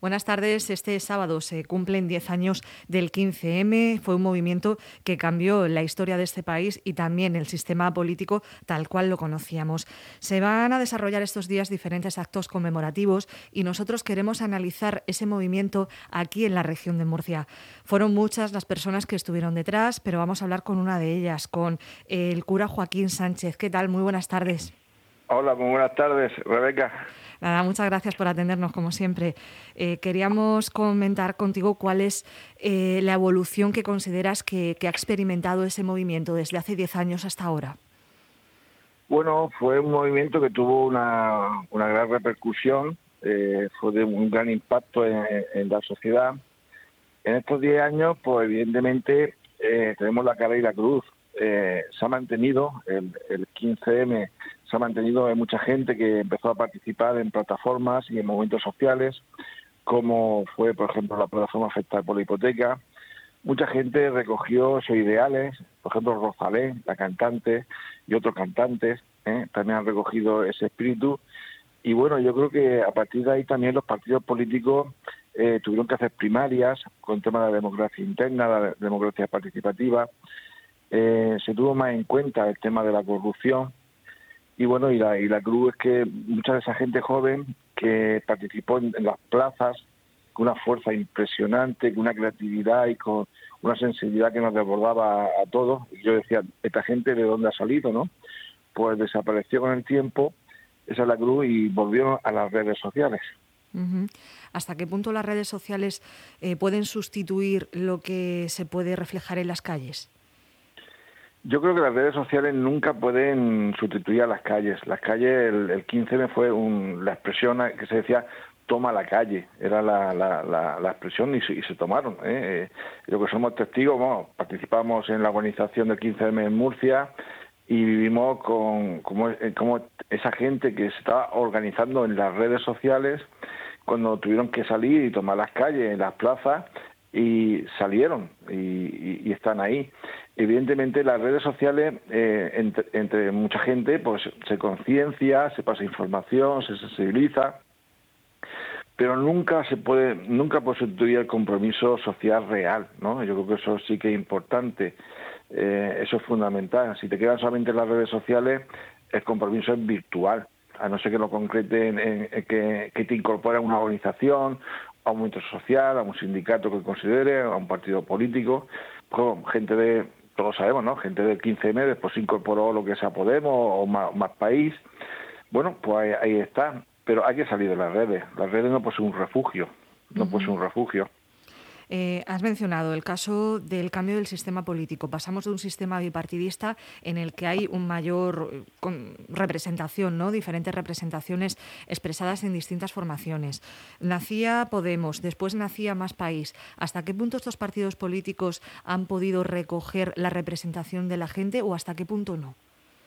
Buenas tardes. Este sábado se cumplen 10 años del 15M. Fue un movimiento que cambió la historia de este país y también el sistema político tal cual lo conocíamos. Se van a desarrollar estos días diferentes actos conmemorativos y nosotros queremos analizar ese movimiento aquí en la región de Murcia. Fueron muchas las personas que estuvieron detrás, pero vamos a hablar con una de ellas, con el cura Joaquín Sánchez. ¿Qué tal? Muy buenas tardes. Hola, muy buenas tardes, Rebeca. Nada, muchas gracias por atendernos, como siempre. Queríamos comentar contigo cuál es la evolución que consideras que ha experimentado ese movimiento desde hace 10 años hasta ahora. Bueno, fue un movimiento que tuvo una gran repercusión, fue de un gran impacto en la sociedad. En estos 10 años, pues evidentemente tenemos la cara y la cruz. Se ha mantenido, el 15M se ha mantenido, hay mucha gente que empezó a participar en plataformas y en movimientos sociales, como fue, por ejemplo, la plataforma afectada por la hipoteca. Mucha gente recogió sus ideales, por ejemplo, Rosalén, la cantante, y otros cantantes, también han recogido ese espíritu. Y bueno, yo creo que a partir de ahí también los partidos políticos tuvieron que hacer primarias con el tema de la democracia interna, la democracia participativa. Se tuvo más en cuenta el tema de la corrupción. Y bueno, y la cruz es que mucha de esa gente joven que participó en las plazas con una fuerza impresionante, con una creatividad y con una sensibilidad que nos desbordaba a todos. Y yo decía, ¿esta gente de dónde ha salido, no? Pues desapareció con el tiempo, esa es la cruz, y volvió a las redes sociales. Uh-huh. ¿Hasta qué punto las redes sociales pueden sustituir lo que se puede reflejar en las calles? Yo creo que las redes sociales nunca pueden sustituir a las calles. Las calles, el 15M fue la expresión que se decía toma la calle, era la expresión y se tomaron. Lo que somos testigos, bueno, participamos en la organización del 15M en Murcia y vivimos como esa gente que se estaba organizando en las redes sociales cuando tuvieron que salir y tomar las calles, en las plazas, y salieron y están ahí. Evidentemente las redes sociales, entre mucha gente, pues se conciencia, se pasa información, se sensibiliza, pero nunca puede sustituir el compromiso social real, ¿no? Yo creo que eso sí que es importante, eso es fundamental. Si te quedan solamente en las redes sociales, el compromiso es virtual, a no ser que lo concreten que te incorpore a una organización, a un movimiento social, a un sindicato que considere, a un partido político. Pues, todos sabemos, ¿no? Gente del 15M, después se incorporó lo que es a Podemos o más País. Bueno, pues ahí está. Pero hay que salir de las redes. Las redes no pueden ser un refugio. No pueden ser un refugio. Has mencionado el caso del cambio del sistema político. Pasamos de un sistema bipartidista en el que hay un mayor representación, ¿no? Diferentes representaciones expresadas en distintas formaciones. Nacía Podemos, después nacía Más País. ¿Hasta qué punto estos partidos políticos han podido recoger la representación de la gente o hasta qué punto no?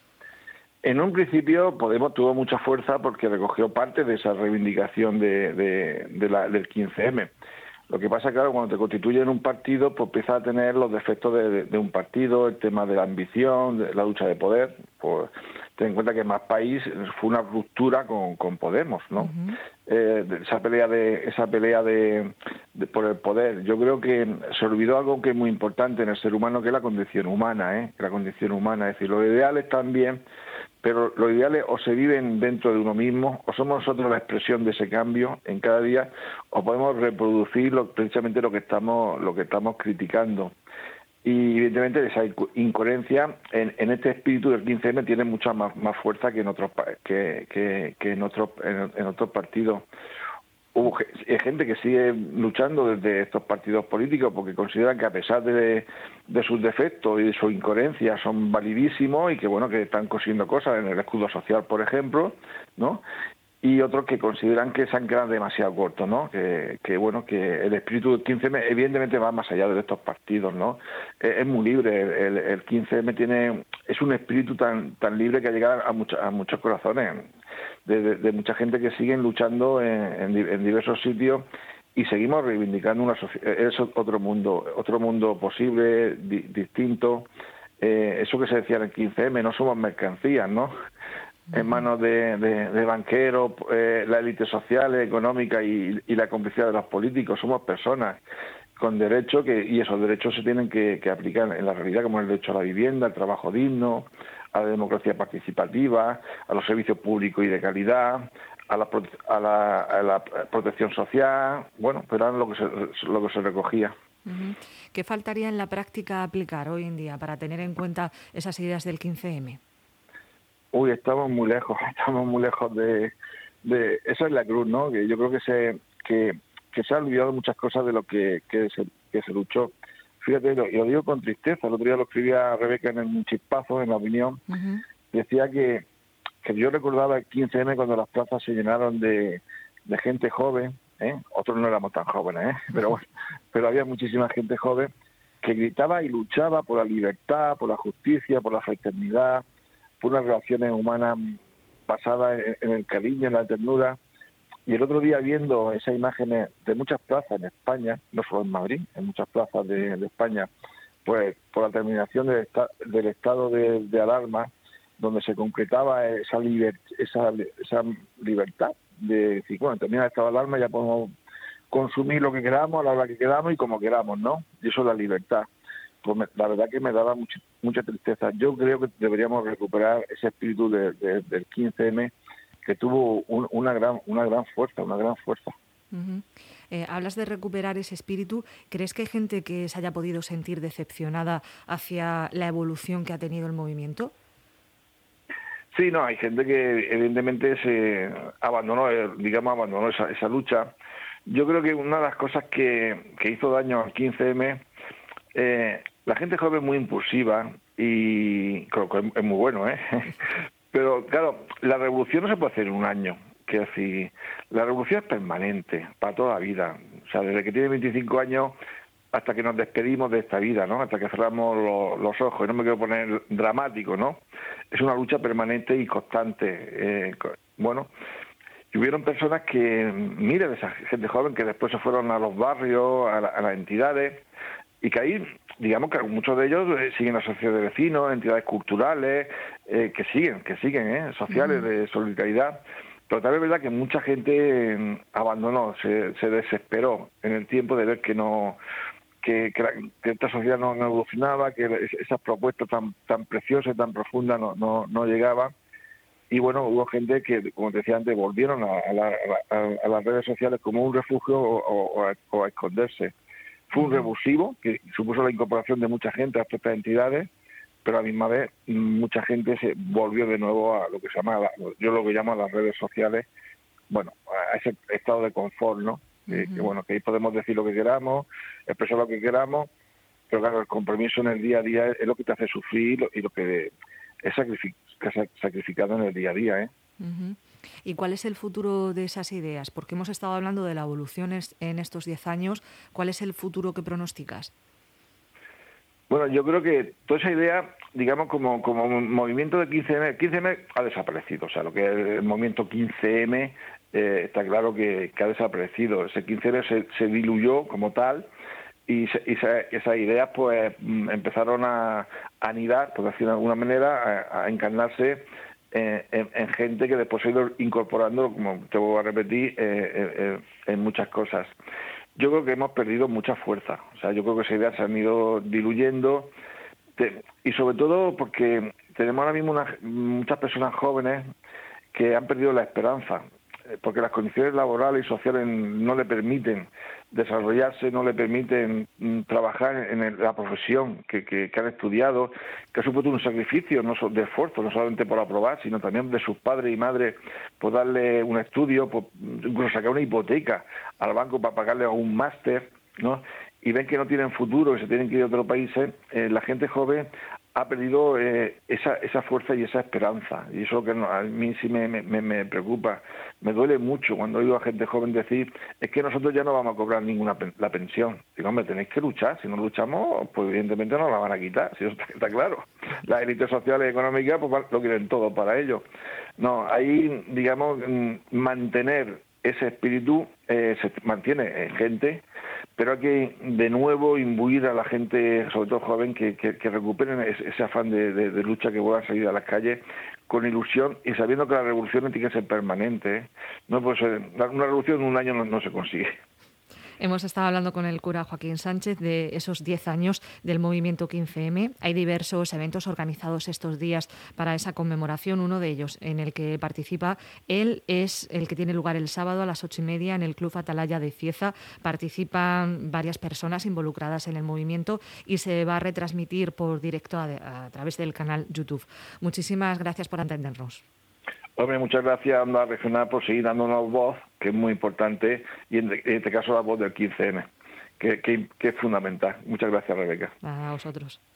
En un principio Podemos tuvo mucha fuerza porque recogió parte de esa reivindicación del 15M. Lo que pasa, claro, cuando te constituyen un partido, pues empiezas a tener los defectos de un partido, el tema de la ambición, de la lucha de poder. Pues ten en cuenta que Más País fue una ruptura con Podemos, ¿no? Uh-huh. Esa pelea por el poder. Yo creo que se olvidó algo que es muy importante en el ser humano, que es la condición humana, La condición humana. Es decir, los ideales también, pero los ideales o se viven dentro de uno mismo, o somos nosotros la expresión de ese cambio en cada día, o podemos reproducir precisamente lo que estamos criticando. Y evidentemente esa incoherencia en este espíritu del 15M tiene mucha más fuerza que en otros en otros partidos. Hay gente que sigue luchando desde estos partidos políticos porque consideran que a pesar de sus defectos y de su incoherencia son validísimos y que bueno, que están consiguiendo cosas en el escudo social, por ejemplo, ¿no? Y otros que consideran que se han quedado demasiado cortos, ¿no? Que el espíritu del 15M evidentemente va más allá de estos partidos, ¿no? Es muy libre, el 15M es un espíritu tan libre que ha llegado a muchos corazones de mucha gente que siguen luchando en diversos sitios y seguimos reivindicando es otro mundo posible, distinto. Eso que se decía en el 15M, no somos mercancías, ¿no? en manos de banqueros, la élite social, económica y la complicidad de los políticos. Somos personas con derechos y esos derechos se tienen que aplicar en la realidad, como el derecho a la vivienda, al trabajo digno, a la democracia participativa, a los servicios públicos y de calidad, a la protección social. Bueno, pero era lo que se recogía. ¿Qué faltaría en la práctica aplicar hoy en día para tener en cuenta esas ideas del 15M? Uy, estamos muy lejos de esa es la cruz, ¿no? Que yo creo que se ha olvidado muchas cosas de lo que se luchó. Fíjate, y lo digo con tristeza. El otro día lo escribía Rebeca en un chispazo, en la opinión. Decía que yo recordaba el 15M cuando las plazas se llenaron de gente joven, otros no éramos tan jóvenes, pero bueno, pero había muchísima gente joven que gritaba y luchaba por la libertad, por la justicia, por la fraternidad, por unas relaciones humanas basadas en el cariño, en la ternura. Y el otro día, viendo esas imágenes de muchas plazas en España, no solo en Madrid, en muchas plazas de España, pues por la terminación del estado de alarma, donde se concretaba esa libertad de decir, bueno, termina el estado de alarma, ya podemos consumir lo que queramos, a la hora que queramos y como queramos, ¿no? Y eso es la libertad. Pues la verdad que me daba mucha tristeza. Yo creo que deberíamos recuperar ese espíritu del 15M, que tuvo una gran fuerza. Hablas de recuperar ese espíritu. ¿Crees que hay gente que se haya podido sentir decepcionada hacia la evolución que ha tenido el movimiento? Sí, no, hay gente que evidentemente se abandonó esa lucha. Yo creo que una de las cosas que hizo daño al 15M, la gente joven muy impulsiva, y creo que es muy bueno, pero claro, la revolución no se puede hacer en un año. Que decir, la revolución es permanente, para toda la vida. O sea, desde que tiene 25 años hasta que nos despedimos de esta vida, ¿no? Hasta que cerramos los ojos. Y no me quiero poner dramático, ¿no? Es una lucha permanente y constante. Bueno, y hubieron personas que, mire, de esa gente joven que después se fueron a los barrios, a las entidades, y que ahí, digamos que muchos de ellos siguen asociaciones de vecinos, entidades culturales, que siguen, sociales, de solidaridad. Pero también es verdad que mucha gente abandonó, se desesperó en el tiempo de ver que esta sociedad no evolucionaba, que esas propuestas tan preciosas, tan profundas no llegaban. Y bueno, hubo gente que, como te decía antes, volvieron a las redes sociales como un refugio o a esconderse. Fue un revulsivo que supuso la incorporación de mucha gente a estas entidades, pero a la misma vez mucha gente se volvió de nuevo a lo que se llama, yo lo que llamo las redes sociales, bueno, a ese estado de confort, ¿no? Que bueno, que ahí podemos decir lo que queramos, expresar lo que queramos, pero claro, el compromiso en el día a día es lo que te hace sufrir y lo que es sacrificado en el día a día, ¿Y cuál es el futuro de esas ideas? Porque hemos estado hablando de la evolución en estos 10 años. ¿Cuál es el futuro que pronosticas? Bueno, yo creo que toda esa idea, digamos, como un movimiento de 15M, 15M ha desaparecido. O sea, lo que es el movimiento 15M está claro que ha desaparecido. Ese 15M se diluyó como tal y esas ideas pues empezaron a anidar, por decirlo de alguna manera, a encarnarse en gente que después se ha ido incorporando, como te voy a repetir, en muchas cosas. Yo creo que hemos perdido mucha fuerza. O sea, yo creo que esas ideas se han ido diluyendo y sobre todo porque tenemos ahora mismo muchas personas jóvenes que han perdido la esperanza, porque las condiciones laborales y sociales no le permiten desarrollarse, no le permiten trabajar en la profesión que han estudiado, que ha supuesto un sacrificio de esfuerzo, no solamente por aprobar, sino también de sus padres y madres por darle un estudio, por incluso sacar una hipoteca al banco para pagarle a un máster, ¿no? Y ven que no tienen futuro, que se tienen que ir a otros países. La gente joven ha perdido esa fuerza y esa esperanza, y eso que a mí sí me preocupa. Me duele mucho cuando oigo a gente joven decir, es que nosotros ya no vamos a cobrar la pensión. Digo, hombre, tenéis que luchar. Si no luchamos, pues evidentemente no la van a quitar, si eso está claro. Las élites sociales y económicas pues lo quieren todo para ellos. No, ahí, digamos, mantener ese espíritu se mantiene en gente, pero hay que de nuevo imbuir a la gente, sobre todo joven, que recuperen ese afán de lucha, que vuelvan a salir a las calles con ilusión y sabiendo que la revolución tiene que ser permanente, ¿eh? No, pues una revolución en un año no se consigue. Hemos estado hablando con el cura Joaquín Sánchez de esos 10 años del movimiento 15M. Hay diversos eventos organizados estos días para esa conmemoración. Uno de ellos, en el que participa él, es el que tiene lugar el sábado a las 8:30 en el Club Atalaya de Cieza. Participan varias personas involucradas en el movimiento y se va a retransmitir por directo a través del canal YouTube. Muchísimas gracias por atendernos. Hombre, muchas gracias a Onda Regional por seguir dándonos voz, que es muy importante, y en este caso la voz del 15M, que es fundamental. Muchas gracias, Rebeca. A vosotros.